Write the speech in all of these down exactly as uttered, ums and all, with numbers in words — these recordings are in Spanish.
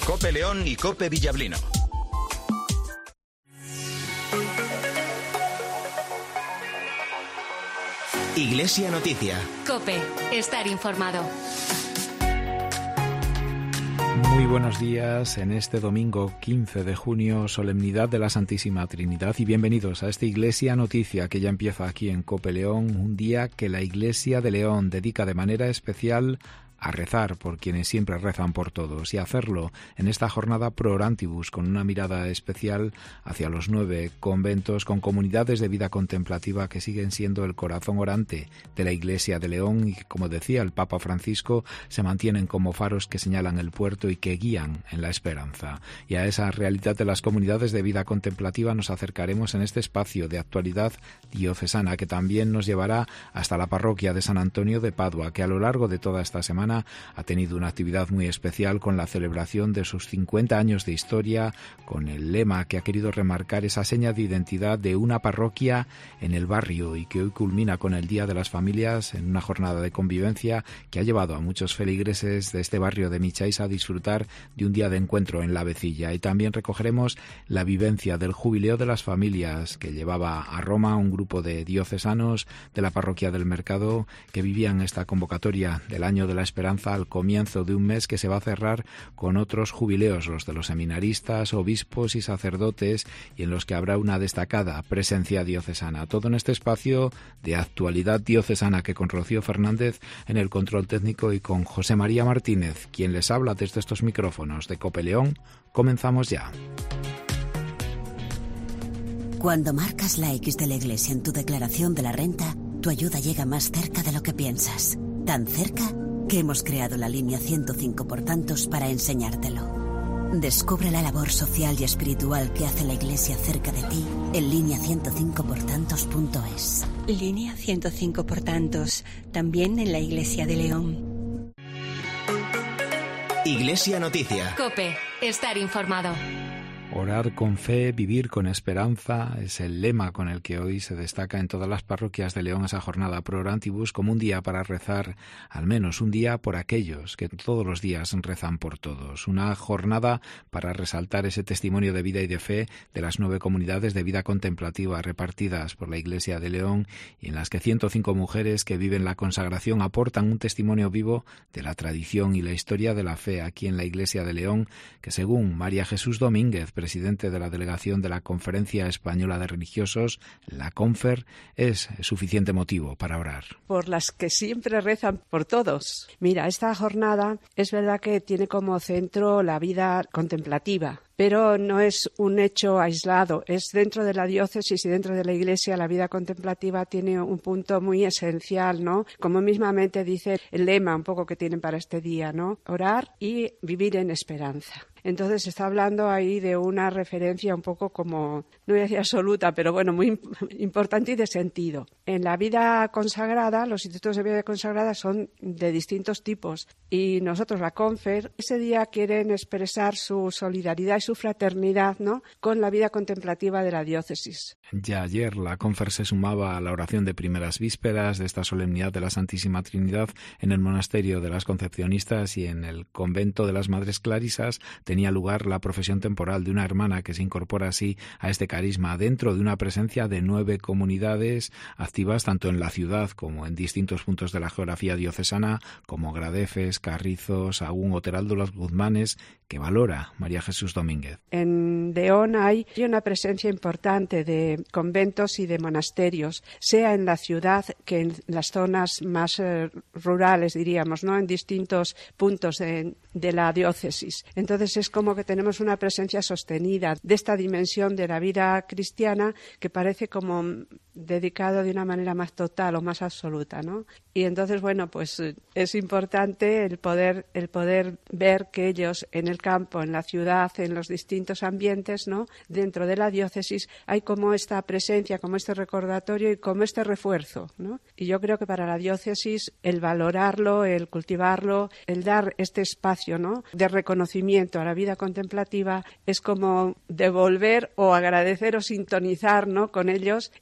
COPE León y COPE Villablino. Iglesia Noticia. COPE, estar informado. Muy buenos días en este domingo quince de junio, solemnidad de la Santísima Trinidad, y bienvenidos a esta Iglesia Noticia que ya empieza aquí en COPE León, un día que la Iglesia de León dedica de manera especial a rezar por quienes siempre rezan por todos, y a hacerlo en esta jornada Pro Orantibus, con una mirada especial hacia los nueve conventos con comunidades de vida contemplativa que siguen siendo el corazón orante de la Iglesia de León y que, como decía el Papa Francisco, se mantienen como faros que señalan el puerto y que guían en la esperanza. Y a esa realidad de las comunidades de vida contemplativa nos acercaremos en este espacio de actualidad diocesana, que también nos llevará hasta la parroquia de San Antonio de Padua, que a lo largo de toda esta semana ha tenido una actividad muy especial con la celebración de sus cincuenta años de historia, con el lema que ha querido remarcar esa seña de identidad de una parroquia en el barrio, y que hoy culmina con el Día de las Familias en una jornada de convivencia que ha llevado a muchos feligreses de este barrio de Michais a disfrutar de un día de encuentro en la Vecilla. Y también recogeremos la vivencia del Jubileo de las Familias que llevaba a Roma un grupo de diocesanos de la parroquia del Mercado que vivían esta convocatoria del Año de la Esperanza al comienzo de un mes que se va a cerrar con otros jubileos, los de los seminaristas, obispos y sacerdotes, y en los que habrá una destacada presencia diocesana. Todo en este espacio de actualidad diocesana, que con Rocío Fernández en el control técnico y con José María Martínez, quien les habla desde estos micrófonos de COPE León, comenzamos ya. Cuando marcas la X de la Iglesia en tu declaración de la renta, tu ayuda llega más cerca de lo que piensas. Tan cerca que hemos creado la línea ciento cinco por tantos para enseñártelo. Descubre la labor social y espiritual que hace la Iglesia cerca de ti en línea ciento cinco por tantos punto es. Línea ciento cinco por tantos, también en la Iglesia de León. Iglesia Noticia. COPE, estar informado. Orar con fe, vivir con esperanza, es el lema con el que hoy se destaca en todas las parroquias de León esa jornada Pro Orantibus, como un día para rezar, al menos un día por aquellos que todos los días rezan por todos. Una jornada para resaltar ese testimonio de vida y de fe de las nueve comunidades de vida contemplativa repartidas por la Iglesia de León, y en las que ciento cinco mujeres que viven la consagración aportan un testimonio vivo de la tradición y la historia de la fe aquí en la Iglesia de León, que según María Jesús Domínguez, presidente de la delegación de la Conferencia Española de Religiosos, la CONFER, es suficiente motivo para orar. Por las que siempre rezan por todos. Mira, esta jornada es verdad que tiene como centro la vida contemplativa, pero no es un hecho aislado, es dentro de la diócesis y dentro de la Iglesia. La vida contemplativa tiene un punto muy esencial, ¿no? Como mismamente dice el lema un poco que tienen para este día, ¿no? Orar y vivir en esperanza. Entonces se está hablando ahí de una referencia un poco como, no voy a decir absoluta, pero bueno, muy importante y de sentido. En la vida consagrada, los institutos de vida consagrada son de distintos tipos, y nosotros, la CONFER, ese día quieren expresar su solidaridad y su fraternidad, ¿no?, con la vida contemplativa de la diócesis. Ya ayer la CONFER se sumaba a la oración de primeras vísperas de esta solemnidad de la Santísima Trinidad en el monasterio de las Concepcionistas, y en el convento de las Madres Clarisas tenía lugar la profesión temporal de una hermana que se incorpora así a este carisma dentro de una presencia de nueve comunidades activas tanto en la ciudad como en distintos puntos de la geografía diocesana, como Gradefes, Carrizo, Sahagún o Teraldo Los Guzmanes, que valora María Jesús Domínguez. En León hay una presencia importante de conventos y de monasterios, sea en la ciudad que en las zonas más eh, rurales, diríamos, ¿no?, en distintos puntos de, de la diócesis. Entonces es como que tenemos una presencia sostenida de esta dimensión de la vida cristiana que parece como dedicado de una manera más total o más absoluta, ¿no? Y entonces, bueno, pues es importante el poder, el poder ver que ellos en el campo, en la ciudad, en los distintos ambientes, ¿no?, dentro de la diócesis, hay como esta presencia, como este recordatorio y como este refuerzo, ¿no? Y yo creo que para la diócesis el valorarlo, el cultivarlo, el dar este espacio, ¿no?, de reconocimiento a la vida contemplativa es como devolver o agradecer o sintonizar, ¿no?, con ellos en esa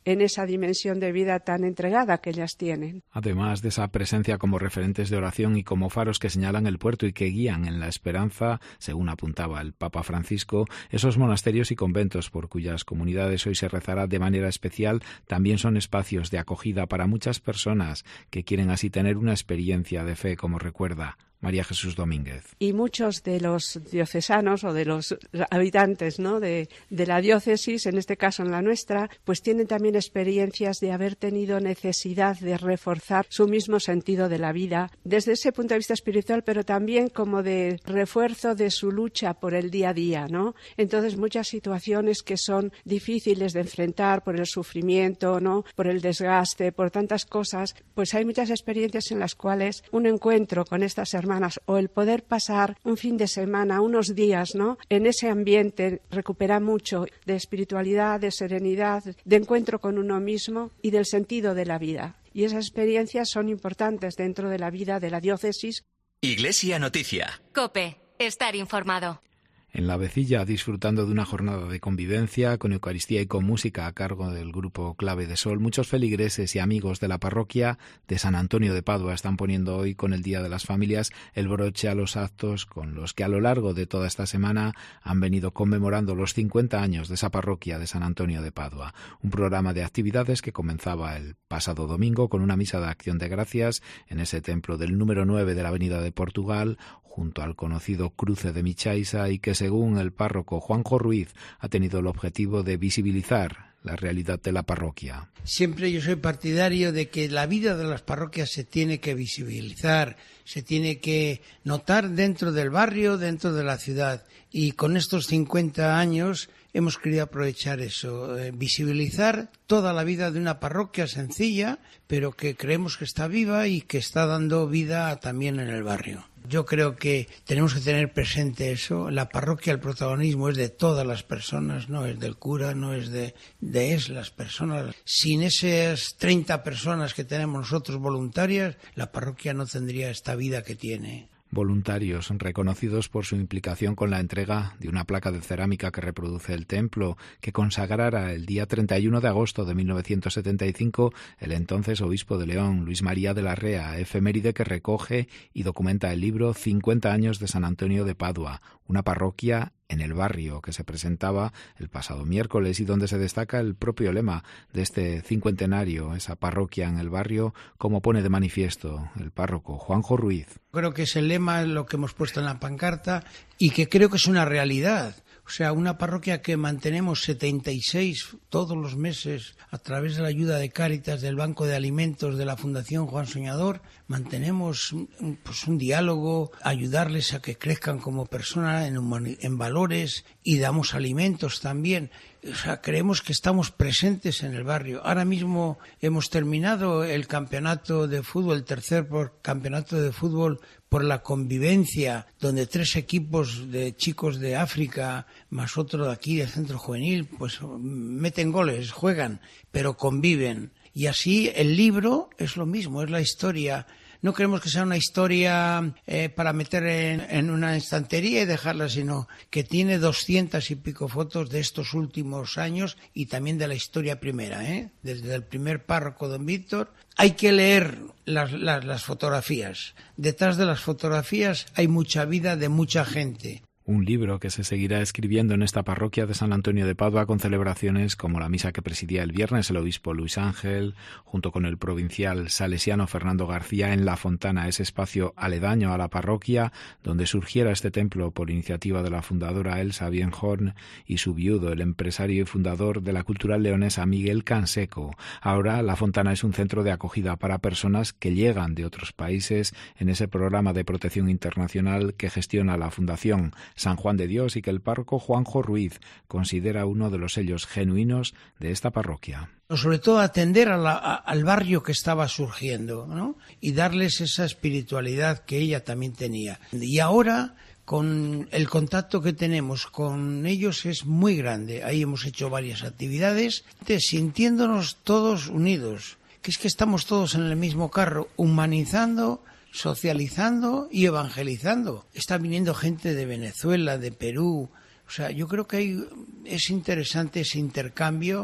esa dimensión de vida tan entregada que ellas tienen. Además de esa presencia como referentes de oración y como faros que señalan el puerto y que guían en la esperanza, según apuntaba el Papa Francisco, esos monasterios y conventos por cuyas comunidades hoy se rezará de manera especial también son espacios de acogida para muchas personas que quieren así tener una experiencia de fe, como recuerda María Jesús Domínguez. Y muchos de los diocesanos o de los habitantes, ¿no?, de, de la diócesis, en este caso en la nuestra, pues tienen también experiencias de haber tenido necesidad de reforzar su mismo sentido de la vida, desde ese punto de vista espiritual, pero también como de refuerzo de su lucha por el día a día, ¿no? Entonces, muchas situaciones que son difíciles de enfrentar por el sufrimiento, ¿no?, por el desgaste, por tantas cosas, pues hay muchas experiencias en las cuales un encuentro con estas hermanas o el poder pasar un fin de semana, unos días, ¿no?, en ese ambiente recupera mucho de espiritualidad, de serenidad, de encuentro con uno mismo y del sentido de la vida. Y esas experiencias son importantes dentro de la vida de la diócesis. Iglesia Noticia. COPE. Estar informado. En La Vecilla, disfrutando de una jornada de convivencia con Eucaristía y con música a cargo del grupo Clave de Sol, muchos feligreses y amigos de la parroquia de San Antonio de Padua están poniendo hoy, con el Día de las Familias, el broche a los actos con los que a lo largo de toda esta semana han venido conmemorando los cincuenta años de esa parroquia de San Antonio de Padua. Un programa de actividades que comenzaba el pasado domingo con una misa de acción de gracias en ese templo del número nueve de la Avenida de Portugal, junto al conocido cruce de Michaisa, y que según el párroco Juanjo Ruiz ha tenido el objetivo de visibilizar la realidad de la parroquia. Siempre yo soy partidario de que la vida de las parroquias se tiene que visibilizar, se tiene que notar dentro del barrio, dentro de la ciudad, y con estos cincuenta años hemos querido aprovechar eso, eh, visibilizar toda la vida de una parroquia sencilla, pero que creemos que está viva y que está dando vida también en el barrio. Yo creo que tenemos que tener presente eso. La parroquia, el protagonismo es de todas las personas, no es del cura, no es de, de es las personas. Sin esas treinta personas que tenemos nosotros voluntarias, la parroquia no tendría esta vida que tiene. Voluntarios reconocidos por su implicación con la entrega de una placa de cerámica que reproduce el templo, que consagrara el día treinta y uno de agosto de mil novecientos setenta y cinco el entonces obispo de León, Luis María de la Rea, efeméride que recoge y documenta el libro cincuenta años de San Antonio de Padua, una parroquia en el barrio, que se presentaba el pasado miércoles y donde se destaca el propio lema de este cincuentenario, esa parroquia en el barrio, como pone de manifiesto el párroco Juanjo Ruiz. Creo que ese lema es lo que hemos puesto en la pancarta y que creo que es una realidad. O sea, una parroquia que mantenemos setenta y seis todos los meses a través de la ayuda de Cáritas, del Banco de Alimentos, de la Fundación Juan Soñador, mantenemos pues, un diálogo, ayudarles a que crezcan como personas en, en valores, y damos alimentos también. O sea, creemos que estamos presentes en el barrio. Ahora mismo hemos terminado el campeonato de fútbol, el tercer por campeonato de fútbol por la convivencia, donde tres equipos de chicos de África más otro de aquí del centro juvenil, pues meten goles, juegan, pero conviven. Y así el libro es lo mismo, es la historia. No queremos que sea una historia eh, para meter en, en una estantería y dejarla, sino que tiene doscientas y pico fotos de estos últimos años y también de la historia primera, ¿eh? Desde el primer párroco don Víctor. Hay que leer las, las, las fotografías. Detrás de las fotografías hay mucha vida de mucha gente. Un libro que se seguirá escribiendo en esta parroquia de San Antonio de Padua, con celebraciones como la misa que presidía el viernes el obispo Luis Ángel, junto con el provincial salesiano Fernando García, en La Fontana, ese espacio aledaño a la parroquia donde surgiera este templo por iniciativa de la fundadora Elsa Bienhorn y su viudo, el empresario y fundador de la cultural leonesa Miguel Canseco. Ahora La Fontana es un centro de acogida para personas que llegan de otros países en ese programa de protección internacional que gestiona la Fundación San Juan de Dios y que el párroco Juanjo Ruiz considera uno de los sellos genuinos de esta parroquia. Sobre todo atender a la, a, al barrio que estaba surgiendo, ¿no? Y darles esa espiritualidad que ella también tenía. Y ahora, con el contacto que tenemos con ellos es muy grande. Ahí hemos hecho varias actividades, sintiéndonos todos unidos, que es que estamos todos en el mismo carro, humanizando, socializando y evangelizando. Está viniendo gente de Venezuela, de Perú. O sea, yo creo que hay, es interesante ese intercambio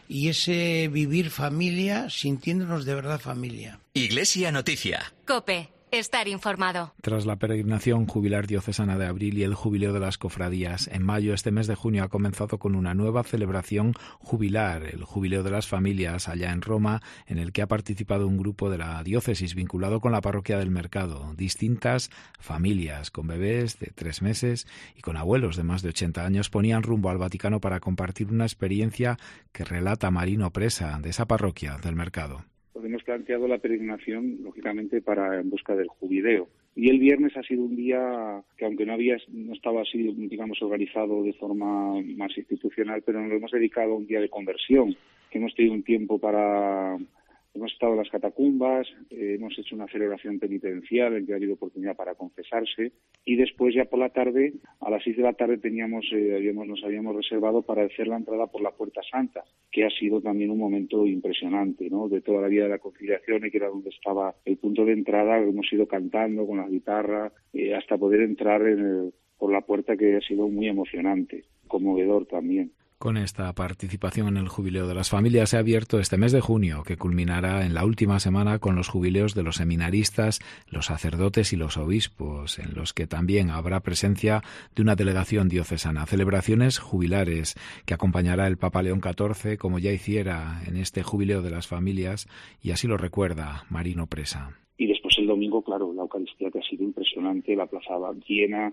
y ese vivir familia sintiéndonos de verdad familia. Iglesia Noticia. COPE. Estar informado. Tras la peregrinación jubilar diocesana de abril y el jubileo de las cofradías, en mayo, este mes de junio ha comenzado con una nueva celebración jubilar, el Jubileo de las Familias, allá en Roma, en el que ha participado un grupo de la diócesis vinculado con la parroquia del Mercado. Distintas familias con bebés de tres meses y con abuelos de más de ochenta años ponían rumbo al Vaticano para compartir una experiencia que relata Marino Presa, de esa parroquia del Mercado. Hemos planteado la peregrinación, lógicamente, para en busca del jubileo. Y el viernes ha sido un día que, aunque no había, no estaba así, digamos, organizado de forma más institucional, pero nos lo hemos dedicado a un día de conversión, que hemos tenido un tiempo para... Hemos estado en las catacumbas, eh, hemos hecho una celebración penitencial en que ha habido oportunidad para confesarse, y después ya por la tarde, a las seis de la tarde teníamos, eh, habíamos, nos habíamos reservado para hacer la entrada por la Puerta Santa, que ha sido también un momento impresionante, ¿no? De toda la vida de la conciliación, y que era donde estaba el punto de entrada. Hemos ido cantando con la guitarra eh, hasta poder entrar en el, por la puerta, que ha sido muy emocionante, conmovedor también. Con esta participación en el Jubileo de las Familias se ha abierto este mes de junio, que culminará en la última semana con los jubileos de los seminaristas, los sacerdotes y los obispos, en los que también habrá presencia de una delegación diocesana. Celebraciones jubilares que acompañará el Papa León catorce, como ya hiciera en este Jubileo de las Familias, y así lo recuerda Marino Presa. Y después el domingo, claro, la Eucaristía, que ha sido impresionante, la plaza llena,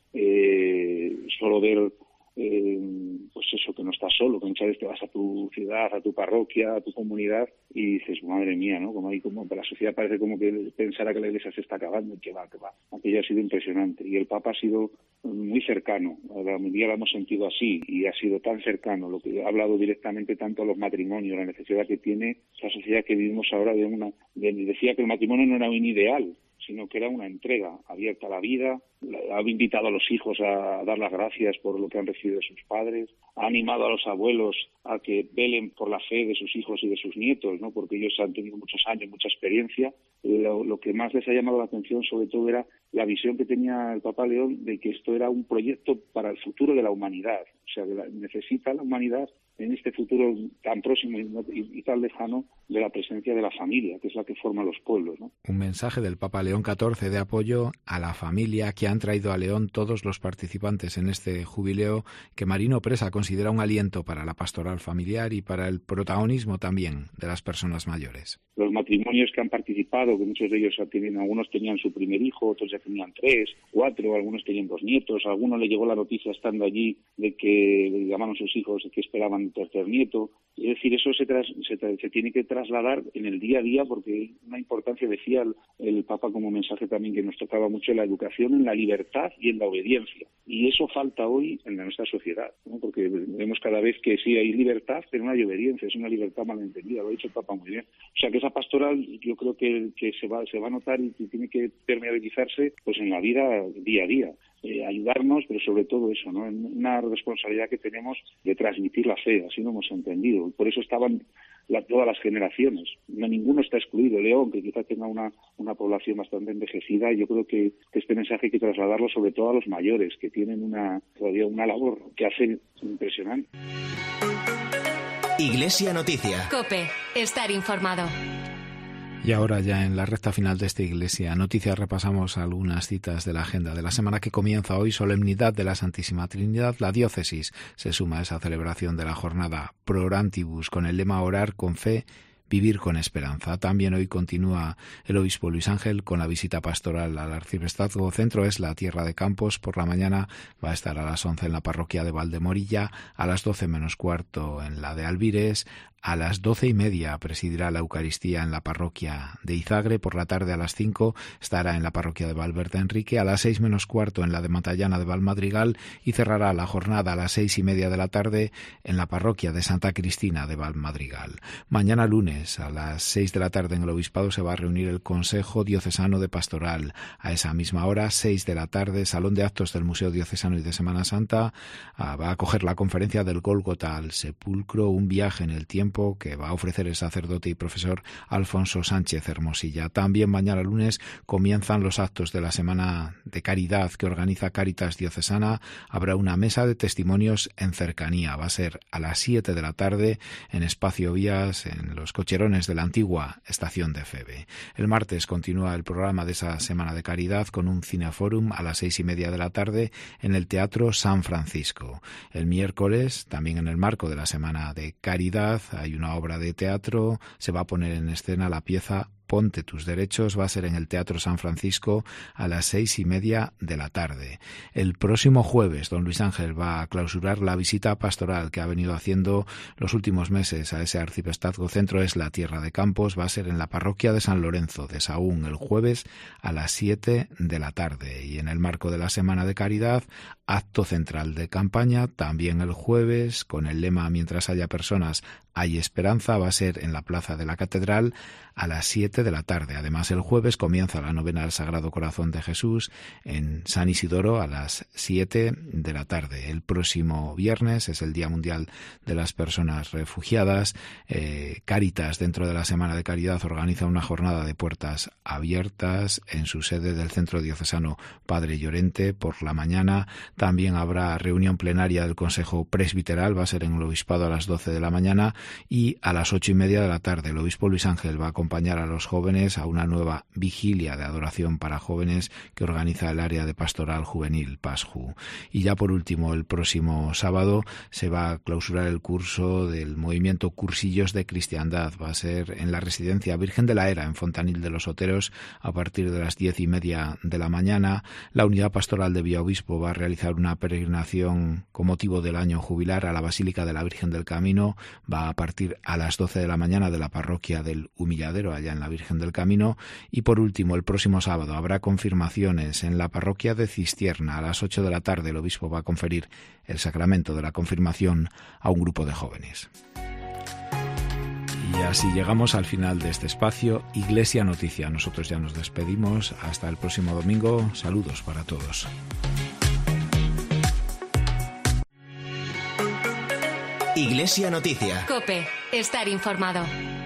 eh, solo ver... Eh, pues eso, que no estás solo, que muchas veces te vas a tu ciudad, a tu parroquia, a tu comunidad y dices, madre mía, ¿no? Como ahí, como la sociedad parece como que pensara que la iglesia se está acabando, y que va, que va. Aquello ha sido impresionante, y el Papa ha sido muy cercano, un día lo hemos sentido así, y ha sido tan cercano, lo que ha hablado directamente tanto a los matrimonios, la necesidad que tiene esa sociedad que vivimos ahora de una, de, decía que el matrimonio no era un ideal, sino que era una entrega abierta a la vida. Ha invitado a los hijos a dar las gracias por lo que han recibido de sus padres, ha animado a los abuelos a que velen por la fe de sus hijos y de sus nietos, ¿no? Porque ellos han tenido muchos años, mucha experiencia. Lo, lo que más les ha llamado la atención, sobre todo, era la visión que tenía el Papa León de que esto era un proyecto para el futuro de la humanidad. O sea, que la, necesita la humanidad en este futuro tan próximo y, y, y tan lejano de la presencia de la familia, que es la que forma los pueblos, ¿no? Un mensaje del Papa León catorce de apoyo a la familia que han traído a León todos los participantes en este jubileo, que Marino Presa considera un aliento para la pastoral familiar y para el protagonismo también de las personas mayores. Los matrimonios que han participado, que muchos de ellos tienen, algunos tenían su primer hijo, otros ya tenían tres, cuatro, algunos tenían dos nietos, a algunos le llegó la noticia estando allí de que le llamaron sus hijos de que esperaban un tercer nieto. Es decir, eso se, tras, se, se tiene que trasladar en el día a día, porque una importancia, decía el, el Papa como mensaje también que nos tocaba mucho, la educación en la libertad y en la obediencia. Y eso falta hoy en nuestra sociedad, ¿no? Porque vemos cada vez que sí hay libertad, pero no hay obediencia, es una libertad malentendida, lo ha dicho el Papa muy bien. O sea que esa pastoral yo creo que, que se va se va a notar y que tiene que permeabilizarse pues en la vida día a día. Eh, ayudarnos, pero sobre todo eso, ¿no? Una responsabilidad que tenemos de transmitir la fe, así lo hemos entendido. Por eso estaban la, todas las generaciones, no ninguno está excluido. León, que quizá tenga una, una población bastante envejecida, y yo creo que, que este mensaje hay que trasladarlo sobre todo a los mayores, que tienen una todavía una labor que hacen impresionante. Iglesia Noticia. COPE. Estar informado. Y ahora, ya en la recta final de esta Iglesia Noticia, repasamos algunas citas de la agenda de la semana que comienza hoy. Solemnidad de la Santísima Trinidad. La diócesis se suma a esa celebración de la jornada Pro Orantibus con el lema Orar con fe, vivir con esperanza. También hoy continúa el obispo Luis Ángel con la visita pastoral al arciprestazgo. Centro es la Tierra de Campos. Por la mañana va a estar a las once en la parroquia de Valdemorilla, a las doce menos cuarto en la de Albires. A las doce y media presidirá la Eucaristía en la parroquia de Izagre. Por la tarde a las cinco estará en la parroquia de Valverde Enrique. A las seis menos cuarto en la de Matallana de Valmadrigal, y cerrará la jornada a las seis y media de la tarde en la parroquia de Santa Cristina de Valmadrigal. Mañana lunes lunes a las seis de la tarde en el Obispado se va a reunir el Consejo Diocesano de Pastoral. A esa misma hora, seis de la tarde, Salón de Actos del Museo Diocesano y de Semana Santa, va a acoger la conferencia del Gólgota al Sepulcro, un viaje en el tiempo que va a ofrecer el sacerdote y profesor Alfonso Sánchez Hermosilla. También mañana lunes comienzan los actos de la Semana de Caridad que organiza Cáritas Diocesana. Habrá una mesa de testimonios en cercanía. Va a ser a las siete de la tarde en Espacio Vías, en los cocherones de la antigua estación de Feve. El martes continúa el programa de esa Semana de Caridad con un cineforum a las seis y media de la tarde en el Teatro San Francisco. El miércoles, también en el marco de la Semana de Caridad, hay una obra de teatro. Se va a poner en escena la pieza Ponte tus derechos, va a ser en el Teatro San Francisco a las seis y media de la tarde. El próximo jueves, don Luis Ángel va a clausurar la visita pastoral que ha venido haciendo los últimos meses a ese arciprestazgo centro es la Tierra de Campos. Va a ser en la parroquia de San Lorenzo de Sahún el jueves a las siete de la tarde. Y en el marco de la Semana de Caridad, acto central de campaña, también el jueves, con el lema Mientras haya personas, hay esperanza, va a ser en la Plaza de la Catedral a las siete de la tarde. Además, el jueves comienza la novena al Sagrado Corazón de Jesús en San Isidoro a las siete de la tarde. El próximo viernes es el Día Mundial de las Personas Refugiadas. Eh, Cáritas, dentro de la Semana de Caridad, organiza una jornada de puertas abiertas en su sede del Centro Diocesano Padre Llorente por la mañana. También habrá reunión plenaria del Consejo Presbiteral, va a ser en el Obispado a las doce de la mañana, y a las ocho y media de la tarde el obispo Luis Ángel va a acompañar a los jóvenes a una nueva vigilia de adoración para jóvenes que organiza el área de pastoral juvenil PASJU. Y ya por último, el próximo sábado se va a clausurar el curso del movimiento Cursillos de Cristiandad. Va a ser en la Residencia Virgen de la Era en Fontanil de los Oteros a partir de las diez y media de la mañana. La unidad pastoral de Villaobispo va a realizar una peregrinación con motivo del año jubilar a la Basílica de la Virgen del Camino. Va a partir a las doce de la mañana de la parroquia del Humilladero, allá en la Virgen del Camino. Y por último, el próximo sábado habrá confirmaciones en la parroquia de Cistierna. A las ocho de la tarde el obispo va a conferir el sacramento de la confirmación a un grupo de jóvenes. Y así llegamos al final de este espacio Iglesia Noticia. Nosotros ya nos despedimos. Hasta el próximo domingo. Saludos para todos. Iglesia Noticia. COPE. Estar informado.